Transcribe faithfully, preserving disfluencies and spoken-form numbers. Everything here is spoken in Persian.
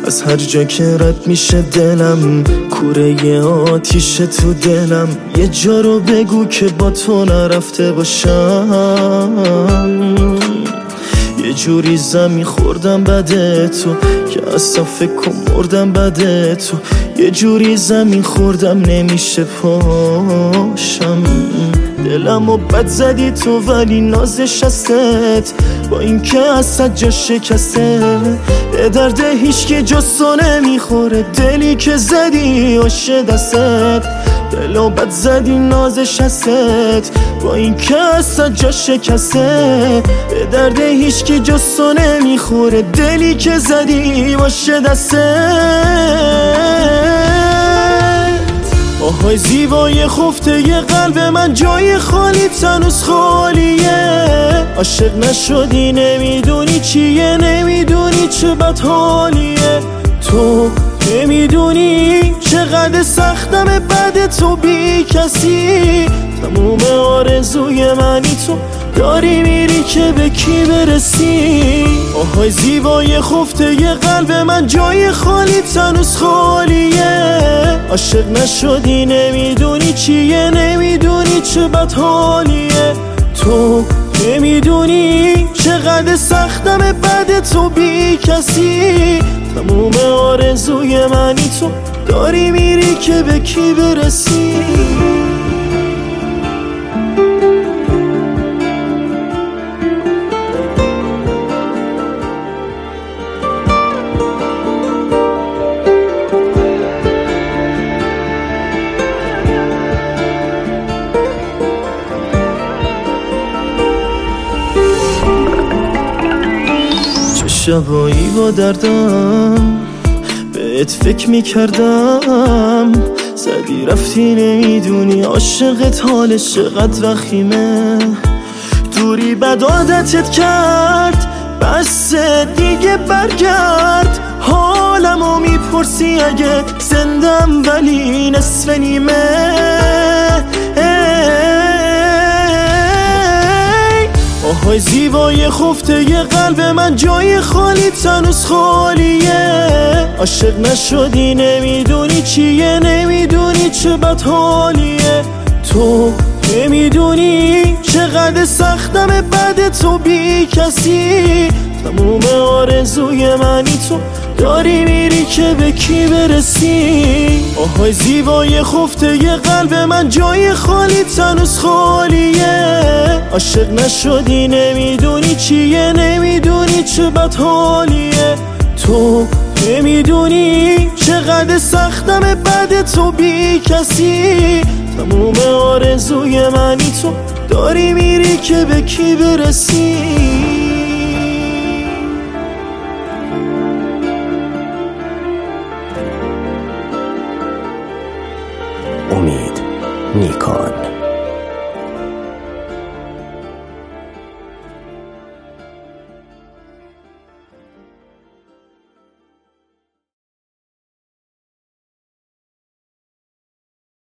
از هر جا که رد میشه دلم، کوره آتیش تو دلم. یه جا رو بگو که با تو نرفته باشم. یه جوری زمین خوردم بده تو که اصلا فکر کن مردم بده تو. یه جوری زمین خوردم نمیشه پاشم. دلمو بد زدی تو ولی نازش هستت، با این که اصلا جا شکسته. به درد هیچکی جز تو نمیخوره، دلی که زدی آشه دستت. دلو بد زدی نازش هستت، با این که اصلا جا شکسته. به درد هیچکی جز تو نمیخوره، دلی که زدی باشه دستت. آهای زیبای خفته ی قلب من، جای خالی هنوز خالیه. عاشق نشدی نمیدونی چیه، نمیدونی چه بد حالیه. تو نمیدونی چقدر سختم بعد تو بی کسی. تموم آرزوی منی تو، داری میری که به کی برسی. آهای زیبای خفته ی قلب من، جای خالی هنوز خالیه. عاشق نشدی نمیدونی چیه، نمیدونی چه بد حالیه. تو نمیدونی چقدر سختم بعد تو بی کسی. تموم آرزوی منی تو، داری میری که به کی برسی. شبایی با دردم بهت فکر میکردم، زدی رفتی نمیدونی عاشقت حالش چقدر وخیمه. دوری بد عادتت کرد، بس دیگه برگرد. حالمو میپرسی اگه زندم ولی نصف نیمه. آهای زیبای خفته ی قلب من، جای خالی هنوز خالیه. عاشق نشدی نمیدونی چیه، نمیدونی چه بد حالیه. تو نمیدونی چقدر سختم بعد تو بی کسی. تموم آرزوی منی تو، داری میری که به کی برسی. آهای زیبای خفته ی قلب من، جای خالی هنوز خالیه. عاشق نشدی نمیدونی چیه، نمیدونی چه بد حالیه. تو نمیدونی چقدر سختم بعد تو بی کسی. تموم آرزوی منی تو، داری میری که به کی برسی. امید نیکا.